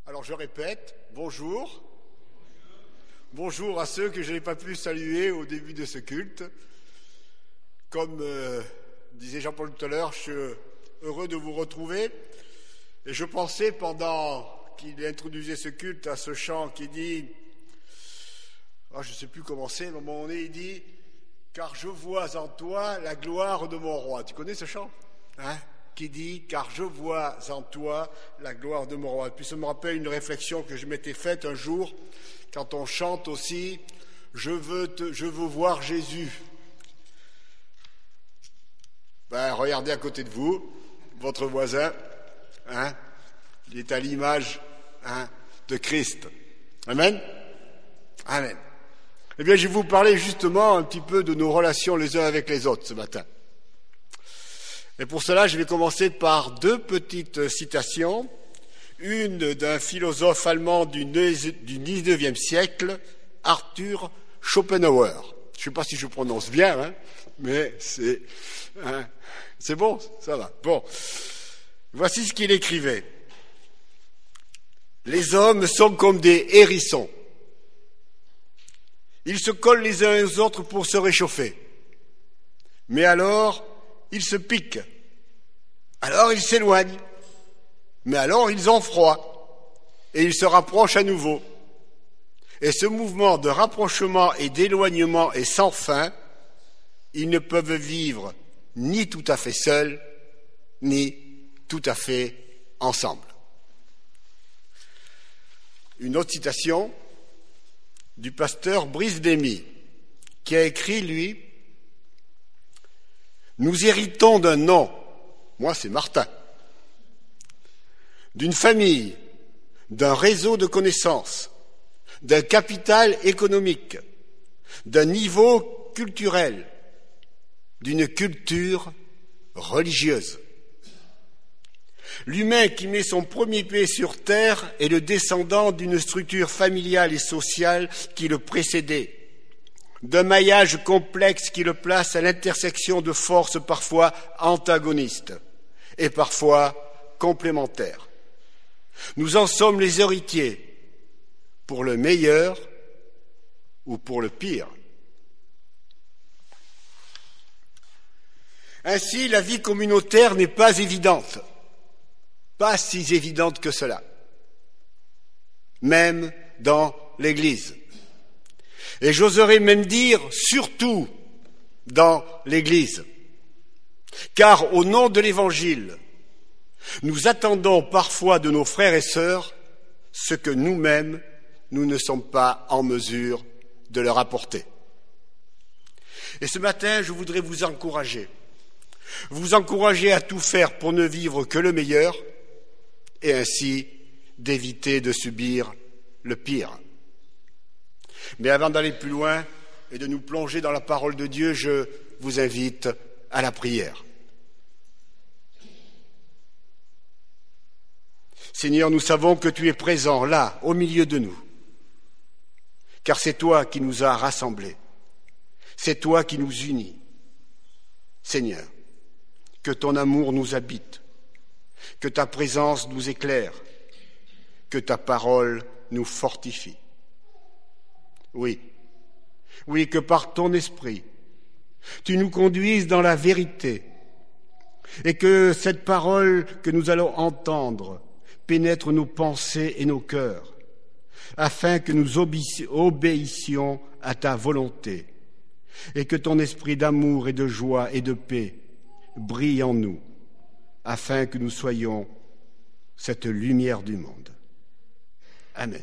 Alors je répète, bonjour. Bonjour à ceux que je n'ai pas pu saluer au début de ce culte. Comme disait Jean-Paul tout à l'heure, je suis heureux de vous retrouver. Et je pensais pendant qu'il introduisait ce culte à ce chant qui dit, je ne sais plus comment c'est, mais à un moment donné il dit « Car je vois en toi la gloire de mon roi ». Tu connais ce chant qui dit « Car je vois en toi la gloire de mon roi ». Et puis ça me rappelle une réflexion que je m'étais faite un jour quand on chante aussi « Je veux voir Jésus ». Regardez à côté de vous, votre voisin, il est à l'image de Christ. Amen. Amen. Eh bien, je vais vous parler justement un petit peu de nos relations les uns avec les autres ce matin. Et pour cela, je vais commencer par deux petites citations. Une d'un philosophe allemand du 19e siècle, Arthur Schopenhauer. Je ne sais pas si je prononce bien, mais c'est bon, ça va. Bon, voici ce qu'il écrivait. Les hommes sont comme des hérissons. Ils se collent les uns aux autres pour se réchauffer. Mais alors, ils se piquent. Alors, ils s'éloignent. Mais alors, ils ont froid. Et ils se rapprochent à nouveau. Et ce mouvement de rapprochement et d'éloignement est sans fin. Ils ne peuvent vivre ni tout à fait seuls, ni tout à fait ensemble. Une autre citation du pasteur Brice Demy, qui a écrit, lui, « Nous héritons d'un nom, moi c'est Martin, d'une famille, d'un réseau de connaissances, d'un capital économique, d'un niveau culturel, d'une culture religieuse. L'humain qui met son premier pied sur terre est le descendant d'une structure familiale et sociale qui le précédait, d'un maillage complexe qui le place à l'intersection de forces parfois antagonistes et parfois complémentaires. Nous en sommes les héritiers, pour le meilleur ou pour le pire. Ainsi, la vie communautaire n'est pas évidente. Pas si évidente que cela, même dans l'Église. Et j'oserais même dire, surtout dans l'Église. Car au nom de l'Évangile, nous attendons parfois de nos frères et sœurs ce que nous-mêmes, nous ne sommes pas en mesure de leur apporter. Et ce matin, je voudrais vous encourager à tout faire pour ne vivre que le meilleur, et ainsi d'éviter de subir le pire. Mais avant d'aller plus loin et de nous plonger dans la parole de Dieu, je vous invite à la prière. Seigneur, nous savons que tu es présent là, au milieu de nous, car c'est toi qui nous as rassemblés, c'est toi qui nous unis. Seigneur, que ton amour nous habite, que ta présence nous éclaire, que ta parole nous fortifie. Oui, que par ton esprit, tu nous conduises dans la vérité et que cette parole que nous allons entendre pénètre nos pensées et nos cœurs, afin que nous obéissions à ta volonté et que ton esprit d'amour et de joie et de paix brille en nous, afin que nous soyons cette lumière du monde. Amen.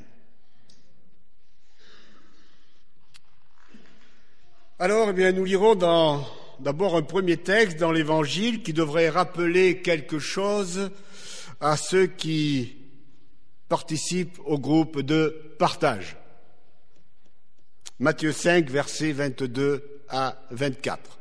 Alors, nous lirons d'abord un premier texte dans l'Évangile qui devrait rappeler quelque chose à ceux qui participent au groupe de partage. Matthieu 5, versets 22 à 24.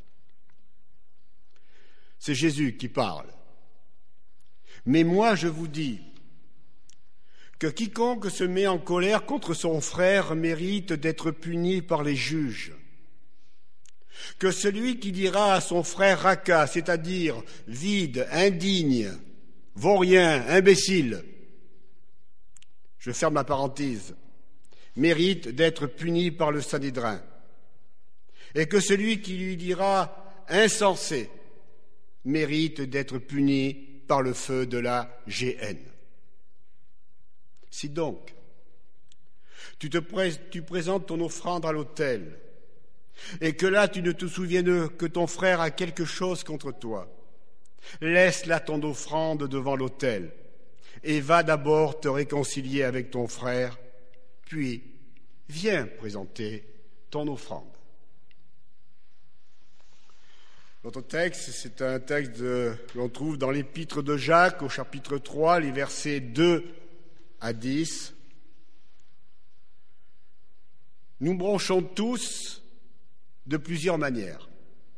C'est Jésus qui parle. Mais moi, je vous dis que quiconque se met en colère contre son frère mérite d'être puni par les juges. Que celui qui dira à son frère raca, c'est-à-dire vide, indigne, vaurien, imbécile, je ferme ma parenthèse, mérite d'être puni par le Sanhédrin, et que celui qui lui dira insensé mérite d'être puni par le feu de la géhenne. Si donc tu présentes ton offrande à l'autel, et que là tu ne te souviennes que ton frère a quelque chose contre toi, laisse là ton offrande devant l'autel, et va d'abord te réconcilier avec ton frère, puis viens présenter ton offrande. Notre texte, c'est un texte que l'on trouve dans l'épître de Jacques, au chapitre 3, les versets 2 à 10. Nous bronchons tous de plusieurs manières.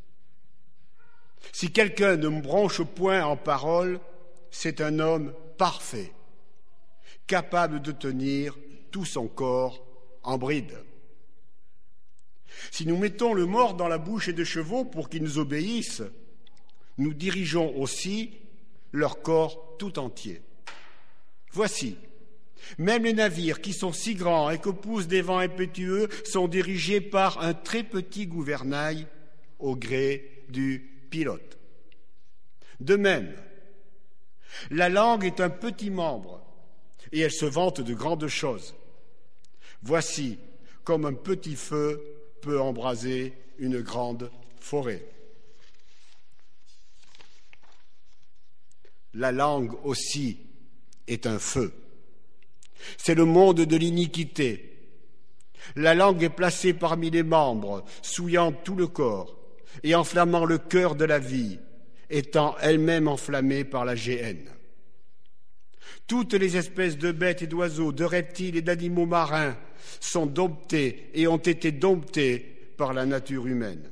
Si quelqu'un ne me bronche point en parole, c'est un homme parfait, capable de tenir tout son corps en bride. Si nous mettons le mors dans la bouche des chevaux pour qu'ils nous obéissent, nous dirigeons aussi leur corps tout entier. Voici, même les navires qui sont si grands et que poussent des vents impétueux sont dirigés par un très petit gouvernail au gré du pilote. De même, la langue est un petit membre et elle se vante de grandes choses. Voici comme un petit feu peut embraser une grande forêt. La langue aussi est un feu. C'est le monde de l'iniquité. La langue est placée parmi les membres, souillant tout le corps et enflammant le cœur de la vie, étant elle-même enflammée par la géhenne. Toutes les espèces de bêtes et d'oiseaux, de reptiles et d'animaux marins sont domptées et ont été domptées par la nature humaine.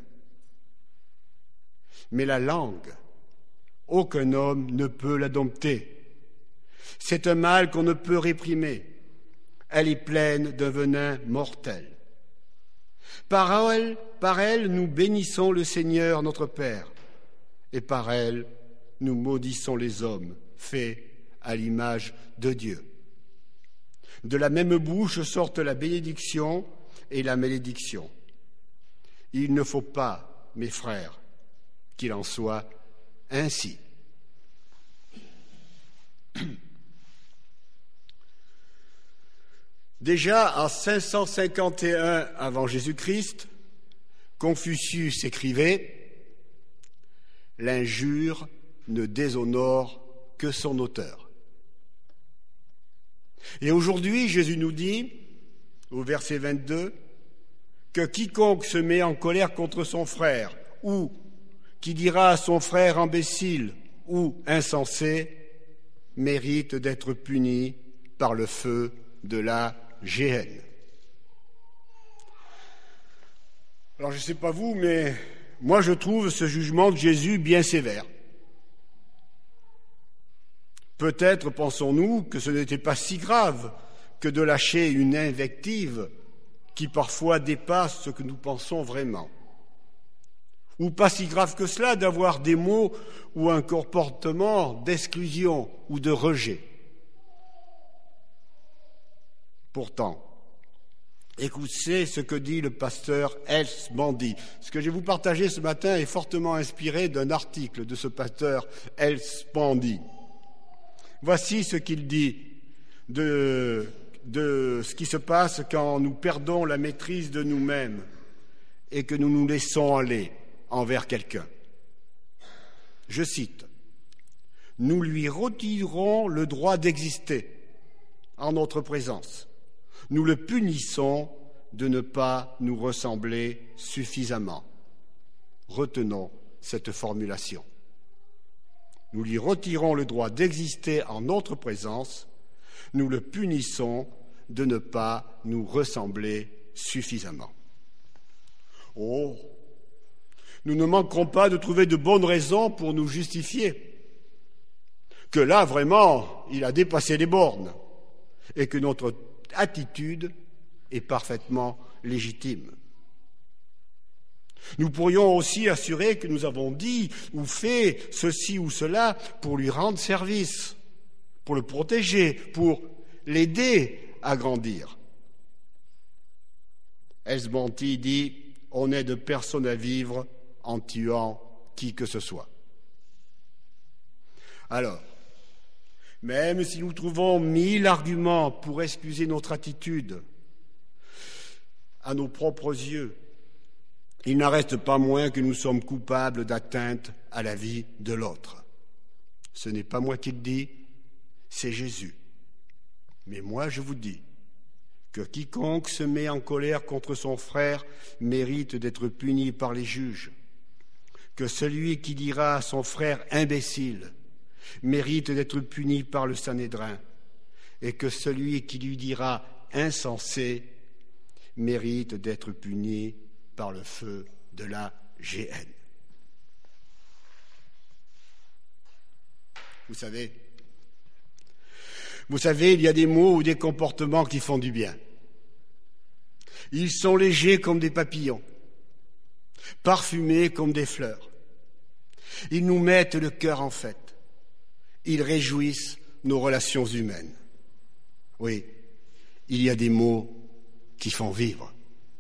Mais la langue, aucun homme ne peut la dompter. C'est un mal qu'on ne peut réprimer. Elle est pleine d'un venin mortel. Par elle, nous bénissons le Seigneur notre Père, et par elle, nous maudissons les hommes, faits à l'image de Dieu. De la même bouche sortent la bénédiction et la malédiction. Il ne faut pas, mes frères, qu'il en soit ainsi. Déjà en 551 avant Jésus-Christ, Confucius écrivait « L'injure ne déshonore que son auteur ». Et aujourd'hui, Jésus nous dit, au verset 22, que quiconque se met en colère contre son frère, ou qui dira à son frère imbécile ou insensé, mérite d'être puni par le feu de la géhenne. Alors je ne sais pas vous, mais moi je trouve ce jugement de Jésus bien sévère. Peut-être pensons-nous que ce n'était pas si grave que de lâcher une invective qui parfois dépasse ce que nous pensons vraiment. Ou pas si grave que cela d'avoir des mots ou un comportement d'exclusion ou de rejet. Pourtant, écoutez ce que dit le pasteur Els Bandy. Ce que je vais vous partager ce matin est fortement inspiré d'un article de ce pasteur Els Bandy. Voici ce qu'il dit de ce qui se passe quand nous perdons la maîtrise de nous-mêmes et que nous nous laissons aller envers quelqu'un. Je cite, « Nous lui retirons le droit d'exister en notre présence. Nous le punissons de ne pas nous ressembler suffisamment. » Retenons cette formulation. Nous lui retirons le droit d'exister en notre présence, nous le punissons de ne pas nous ressembler suffisamment. Oh, nous ne manquerons pas de trouver de bonnes raisons pour nous justifier, que là, vraiment, il a dépassé les bornes, et que notre attitude est parfaitement légitime. Nous pourrions aussi assurer que nous avons dit ou fait ceci ou cela pour lui rendre service, pour le protéger, pour l'aider à grandir. Esbanti dit « On n'aide personne à vivre en tuant qui que ce soit ». Alors, même si nous trouvons 1000 arguments pour excuser notre attitude à nos propres yeux, il n'en reste pas moins que nous sommes coupables d'atteinte à la vie de l'autre. Ce n'est pas moi qui le dis, c'est Jésus. Mais moi, je vous dis que quiconque se met en colère contre son frère mérite d'être puni par les juges, que celui qui dira à son frère imbécile mérite d'être puni par le Sanhédrin, et que celui qui lui dira insensé mérite d'être puni par le feu de la géhenne. Vous savez, il y a des mots ou des comportements qui font du bien. Ils sont légers comme des papillons, parfumés comme des fleurs. Ils nous mettent le cœur en fête. Ils réjouissent nos relations humaines. Oui, il y a des mots qui font vivre.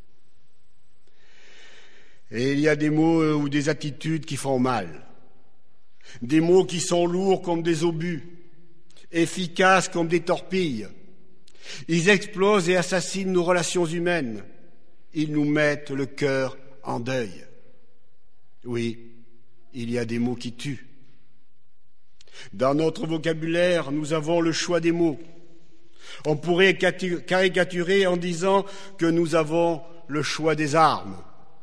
Et il y a des mots ou des attitudes qui font mal. Des mots qui sont lourds comme des obus, efficaces comme des torpilles. Ils explosent et assassinent nos relations humaines. Ils nous mettent le cœur en deuil. Oui, il y a des mots qui tuent. Dans notre vocabulaire, nous avons le choix des mots. On pourrait caricaturer en disant que nous avons le choix des armes.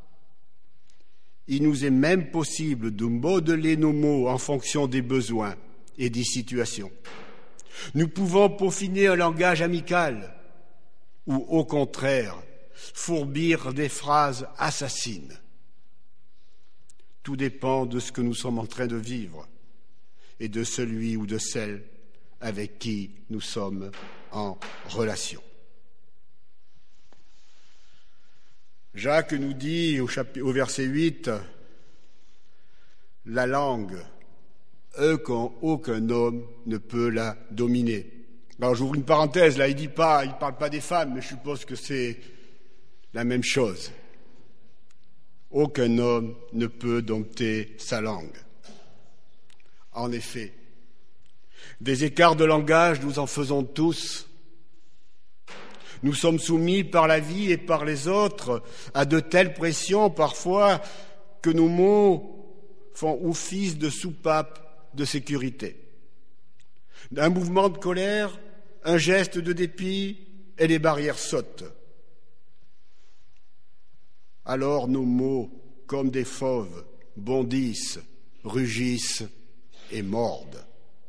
Il nous est même possible de modeler nos mots en fonction des besoins et des situations. Nous pouvons peaufiner un langage amical ou, au contraire, fourbir des phrases assassines. Tout dépend de ce que nous sommes en train de vivre et de celui ou de celle avec qui nous sommes en relation. Jacques nous dit au verset 8, « La langue, aucun homme ne peut la dominer. » Alors j'ouvre une parenthèse, là il parle pas des femmes, mais je suppose que c'est la même chose. Aucun homme ne peut dompter sa langue. En effet, des écarts de langage, nous en faisons tous. Nous sommes soumis par la vie et par les autres à de telles pressions parfois que nos mots font office de soupape de sécurité. Un mouvement de colère, un geste de dépit et les barrières sautent. Alors nos mots, comme des fauves, bondissent, rugissent et mordent.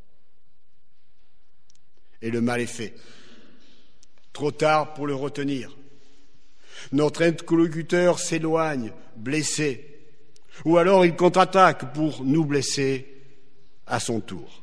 Et le mal est fait. Trop tard pour le retenir. Notre interlocuteur s'éloigne, blessé, ou alors il contre-attaque pour nous blesser à son tour.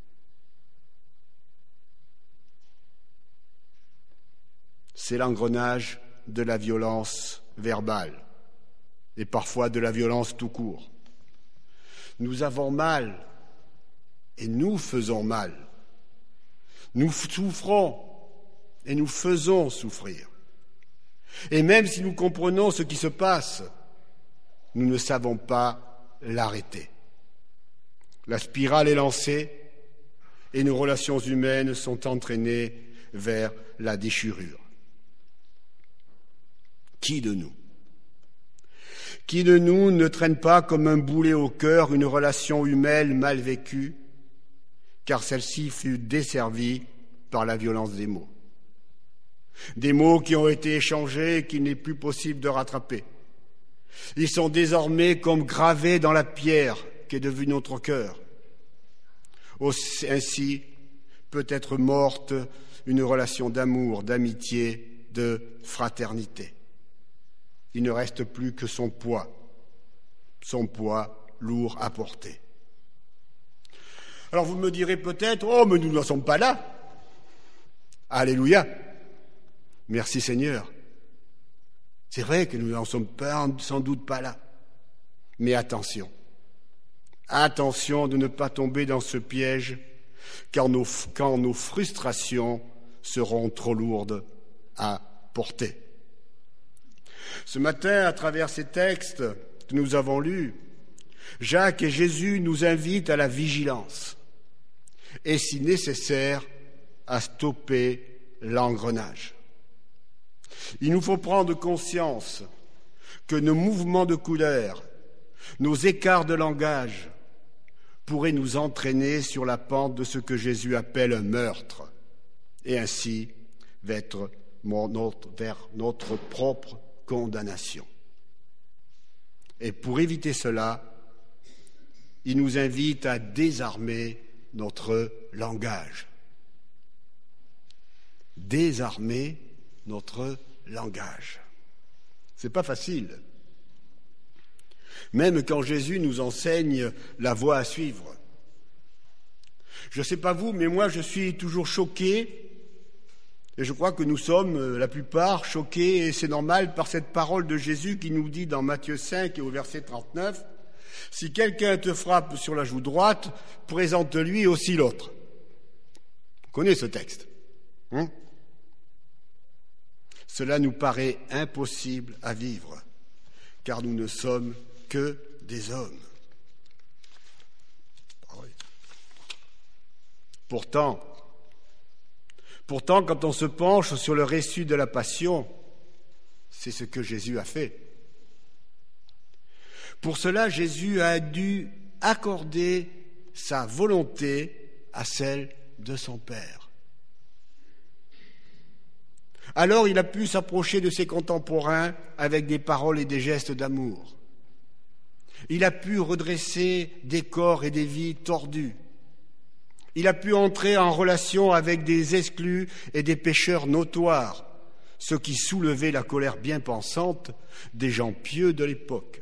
C'est l'engrenage de la violence verbale et parfois de la violence tout court. Nous avons mal et nous faisons mal. Nous souffrons et nous faisons souffrir. Et même si nous comprenons ce qui se passe, nous ne savons pas l'arrêter. La spirale est lancée et nos relations humaines sont entraînées vers la déchirure. Qui de nous ne traîne pas comme un boulet au cœur une relation humaine mal vécue, car celle-ci fut desservie par la violence des mots. Des mots qui ont été échangés et qu'il n'est plus possible de rattraper. Ils sont désormais comme gravés dans la pierre qu'est devenue notre cœur. Ainsi peut être morte une relation d'amour, d'amitié, de fraternité. Il ne reste plus que son poids lourd à porter. Alors vous me direz peut-être, oh mais nous n'en sommes pas là. Alléluia. Merci Seigneur. C'est vrai que nous n'en sommes pas, sans doute pas là. Mais attention. Attention de ne pas tomber dans ce piège, quand nos frustrations seront trop lourdes à porter. Ce matin, à travers ces textes que nous avons lus, Jacques et Jésus nous invitent à la vigilance et, si nécessaire, à stopper l'engrenage. Il nous faut prendre conscience que nos mouvements de couleur, nos écarts de langage pourraient nous entraîner sur la pente de ce que Jésus appelle un meurtre, et ainsi vers notre propre condamnation. Et pour éviter cela, il nous invite à désarmer notre langage. Désarmer notre langage. C'est pas facile. Même quand Jésus nous enseigne la voie à suivre. Je ne sais pas vous, mais moi je suis toujours choqué, et je crois que nous sommes la plupart choqués, et c'est normal, par cette parole de Jésus qui nous dit dans Matthieu 5 et au verset 39, « Si quelqu'un te frappe sur la joue droite, présente-lui aussi l'autre. » Vous connaissez ce texte, hein? Cela nous paraît impossible à vivre, car nous ne sommes que des hommes. Pourtant, quand on se penche sur le récit de la Passion, c'est ce que Jésus a fait. Pour cela, Jésus a dû accorder sa volonté à celle de son Père. Alors il a pu s'approcher de ses contemporains avec des paroles et des gestes d'amour. Il a pu redresser des corps et des vies tordus. Il a pu entrer en relation avec des exclus et des pécheurs notoires, ce qui soulevait la colère bien pensante des gens pieux de l'époque.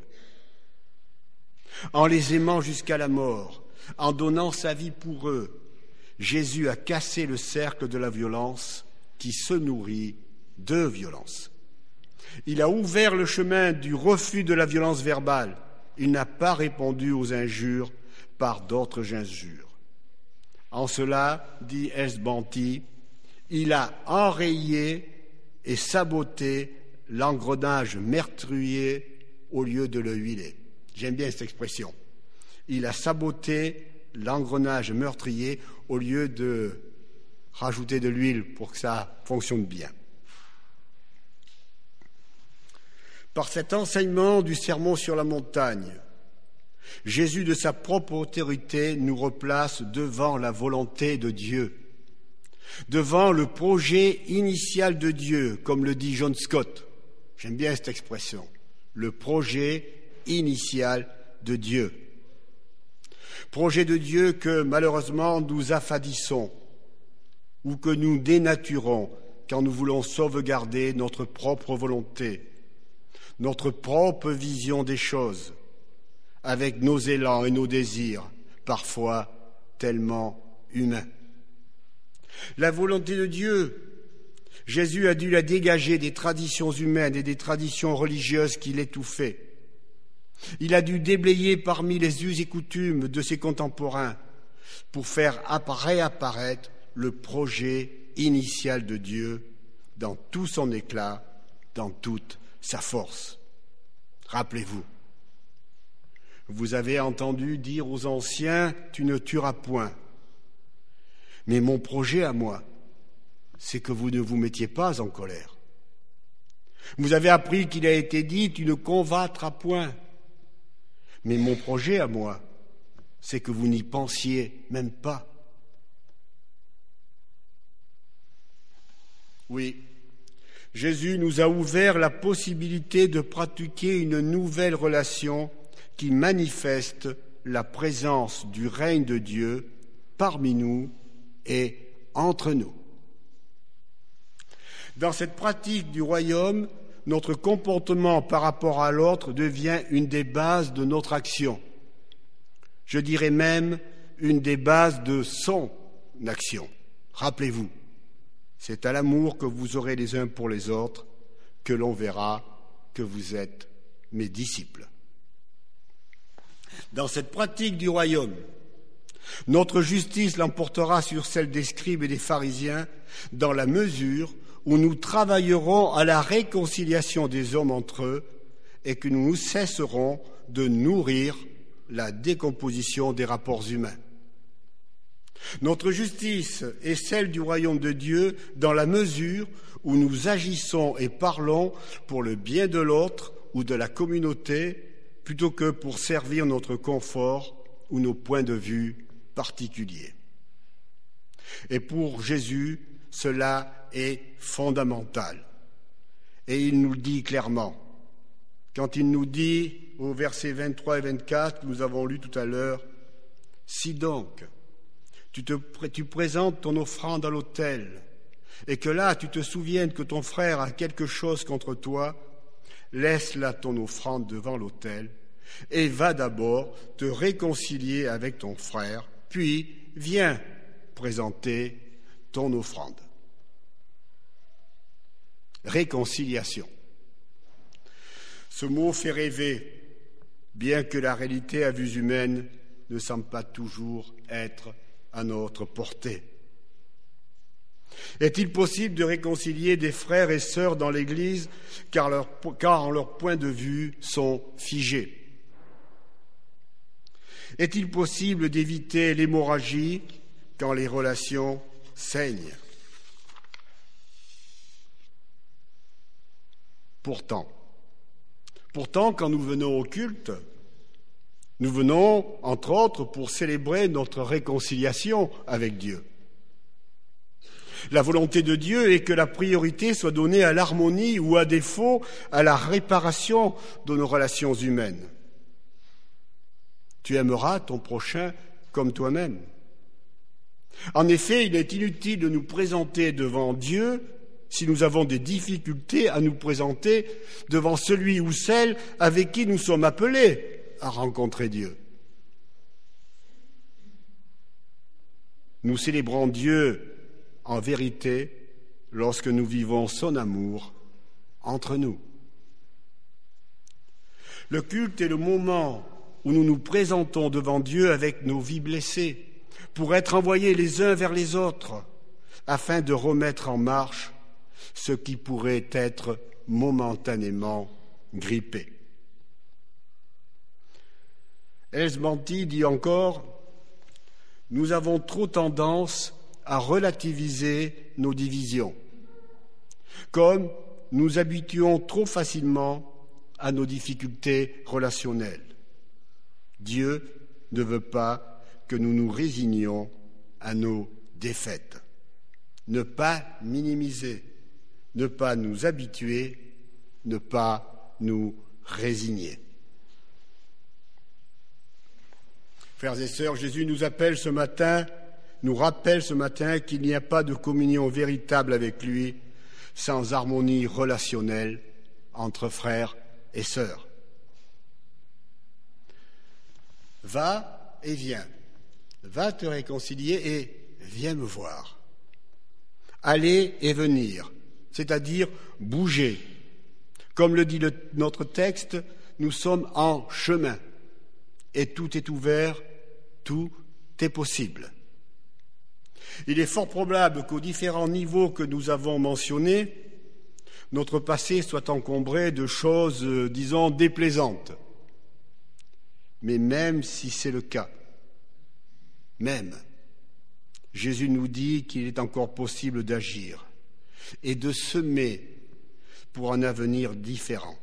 En les aimant jusqu'à la mort, en donnant sa vie pour eux, Jésus a cassé le cercle de la violence qui se nourrit de violence. Il a ouvert le chemin du refus de la violence verbale. Il n'a pas répondu aux injures par d'autres injures. En cela, dit Esbanti, il a enrayé et saboté l'engrenage meurtrier au lieu de le huiler. J'aime bien cette expression. Il a saboté l'engrenage meurtrier au lieu de rajouter de l'huile pour que ça fonctionne bien. Par cet enseignement du sermon sur la montagne, Jésus, de sa propre autorité, nous replace devant la volonté de Dieu, devant le projet initial de Dieu, comme le dit John Scott. J'aime bien cette expression, le projet initial de Dieu. Projet de Dieu que malheureusement nous affadissons ou que nous dénaturons quand nous voulons sauvegarder notre propre volonté, notre propre vision des choses, avec nos élans et nos désirs, parfois tellement humains. La volonté de Dieu, Jésus a dû la dégager des traditions humaines et des traditions religieuses qui l'étouffaient. Il a dû déblayer parmi les us et coutumes de ses contemporains pour faire réapparaître le projet initial de Dieu dans tout son éclat, dans toute sa force. Rappelez-vous, vous avez entendu dire aux anciens « Tu ne tueras point ». Mais mon projet à moi, c'est que vous ne vous mettiez pas en colère. Vous avez appris qu'il a été dit « Tu ne convoiteras point ». Mais mon projet à moi, c'est que vous n'y pensiez même pas. Oui, Jésus nous a ouvert la possibilité de pratiquer une nouvelle relation qui manifeste la présence du règne de Dieu parmi nous et entre nous. Dans cette pratique du royaume, notre comportement par rapport à l'autre devient une des bases de notre action. Je dirais même une des bases de son action. Rappelez-vous, c'est à l'amour que vous aurez les uns pour les autres que l'on verra que vous êtes mes disciples. Dans cette pratique du royaume, Notre justice l'emportera sur celle des scribes et des pharisiens dans la mesure où nous travaillerons à la réconciliation des hommes entre eux et que nous cesserons de nourrir la décomposition des rapports humains. Notre justice est celle du royaume de Dieu dans la mesure où nous agissons et parlons pour le bien de l'autre ou de la communauté plutôt que pour servir notre confort ou nos points de vue particuliers. Et pour Jésus, cela est fondamental. Et il nous le dit clairement. Quand il nous dit au versets 23 et 24, que nous avons lu tout à l'heure, « Si donc, tu présentes ton offrande à l'autel, et que là tu te souviennes que ton frère a quelque chose contre toi, laisse là ton offrande devant l'autel, et va d'abord te réconcilier avec ton frère, puis viens présenter ton offrande. » Réconciliation. Ce mot fait rêver, bien que la réalité à vue humaine ne semble pas toujours être à notre portée. Est-il possible de réconcilier des frères et sœurs dans l'Église car leurs points de vue sont figés? Est-il possible d'éviter l'hémorragie quand les relations saignent? Pourtant, quand nous venons au culte, nous venons, entre autres, pour célébrer notre réconciliation avec Dieu. La volonté de Dieu est que la priorité soit donnée à l'harmonie ou, à défaut, à la réparation de nos relations humaines. Tu aimeras ton prochain comme toi-même. En effet, il est inutile de nous présenter devant Dieu si nous avons des difficultés à nous présenter devant celui ou celle avec qui nous sommes appelés à rencontrer Dieu. Nous célébrons Dieu en vérité lorsque nous vivons son amour entre nous. Le culte est le moment où nous nous présentons devant Dieu avec nos vies blessées pour être envoyés les uns vers les autres afin de remettre en marche ce qui pourrait être momentanément grippé. Elsbanti dit encore « Nous avons trop tendance à relativiser nos divisions, comme nous habituons trop facilement à nos difficultés relationnelles. Dieu ne veut pas que nous nous résignions à nos défaites. Ne pas minimiser, ne pas nous habituer, ne pas nous résigner. » Frères et sœurs, Jésus nous rappelle ce matin qu'il n'y a pas de communion véritable avec lui sans harmonie relationnelle entre frères et sœurs. Va et viens, va te réconcilier et viens me voir. Aller et venir, c'est-à-dire bouger. Comme le dit notre texte, nous sommes en chemin et tout est ouvert, tout est possible. Il est fort probable qu'aux différents niveaux que nous avons mentionnés, notre passé soit encombré de choses, disons, déplaisantes. Mais même si c'est le cas, Jésus nous dit qu'il est encore possible d'agir et de semer pour un avenir différent.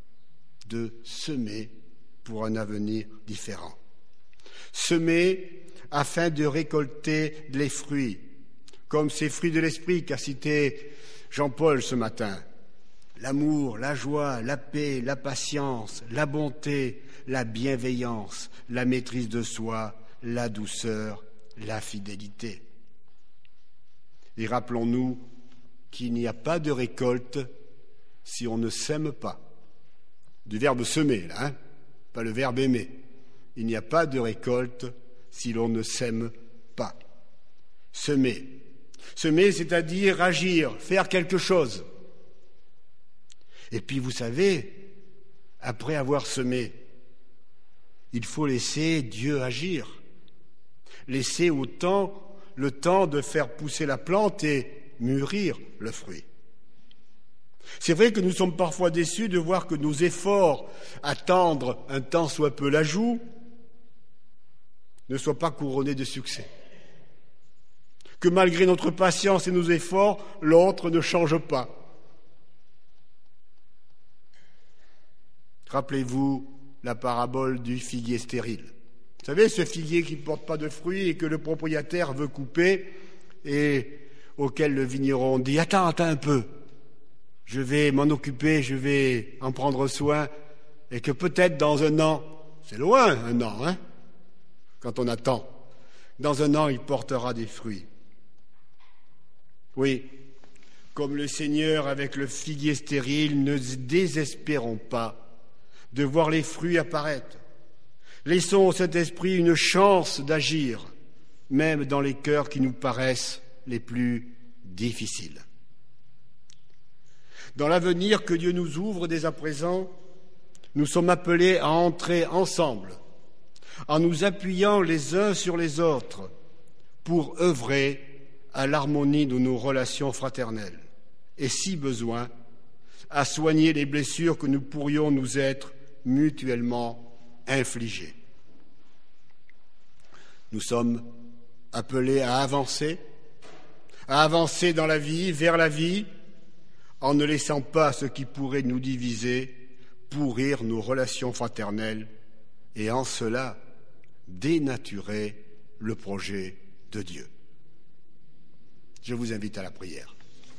Semer afin de récolter les fruits, comme ces fruits de l'esprit qu'a cité Jean-Paul ce matin. L'amour, la joie, la paix, la patience, la bonté, la bienveillance, la maîtrise de soi, la douceur, la fidélité. Et rappelons-nous qu'il n'y a pas de récolte si on ne sème pas. Du verbe semer, là, pas le verbe aimer. Il n'y a pas de récolte si l'on ne sème pas. Semer, c'est-à-dire agir, faire quelque chose. Et puis, vous savez, après avoir semé, il faut laisser Dieu agir. Laissez le temps de faire pousser la plante et mûrir le fruit. C'est vrai que nous sommes parfois déçus de voir que nos efforts à tendre un tant soit peu la joue ne soient pas couronnés de succès. Que malgré notre patience et nos efforts, l'autre ne change pas. Rappelez-vous la parabole du figuier stérile. Vous savez, ce figuier qui ne porte pas de fruits et que le propriétaire veut couper et auquel le vigneron dit « Attends un peu, je vais m'en occuper, je vais en prendre soin et que peut-être dans un an, c'est loin un an, hein, quand on attend, dans un an il portera des fruits. » Oui, comme le Seigneur avec le figuier stérile, ne désespérons pas de voir les fruits apparaître. Laissons au Saint-Esprit une chance d'agir, même dans les cœurs qui nous paraissent les plus difficiles. Dans l'avenir que Dieu nous ouvre dès à présent, nous sommes appelés à entrer ensemble, en nous appuyant les uns sur les autres, pour œuvrer à l'harmonie de nos relations fraternelles et, si besoin, à soigner les blessures que nous pourrions nous être mutuellement infligées. Nous sommes appelés à avancer dans la vie, vers la vie, en ne laissant pas ce qui pourrait nous diviser pourrir nos relations fraternelles et en cela dénaturer le projet de Dieu. Je vous invite à la prière.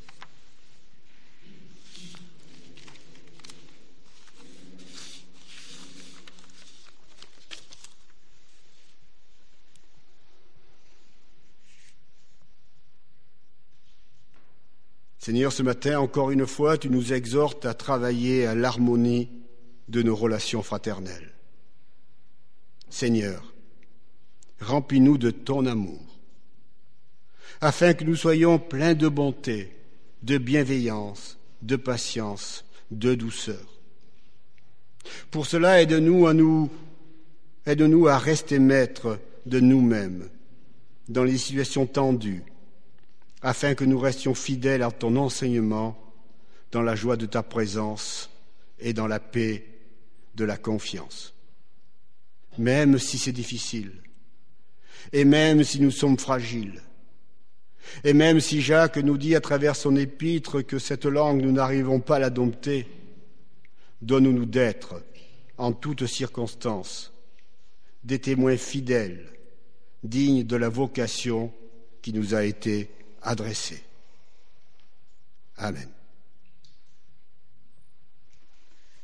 Seigneur, ce matin, encore une fois, tu nous exhortes à travailler à l'harmonie de nos relations fraternelles. Seigneur, remplis-nous de ton amour, afin que nous soyons pleins de bonté, de bienveillance, de patience, de douceur. Pour cela, aide-nous à rester maîtres de nous-mêmes dans les situations tendues, afin que nous restions fidèles à ton enseignement dans la joie de ta présence et dans la paix de la confiance. Même si c'est difficile, et même si nous sommes fragiles, et même si Jacques nous dit à travers son épître que cette langue, nous n'arrivons pas à la dompter, donne-nous d'être, en toutes circonstances, des témoins fidèles, dignes de la vocation qui nous a été adressée. Amen.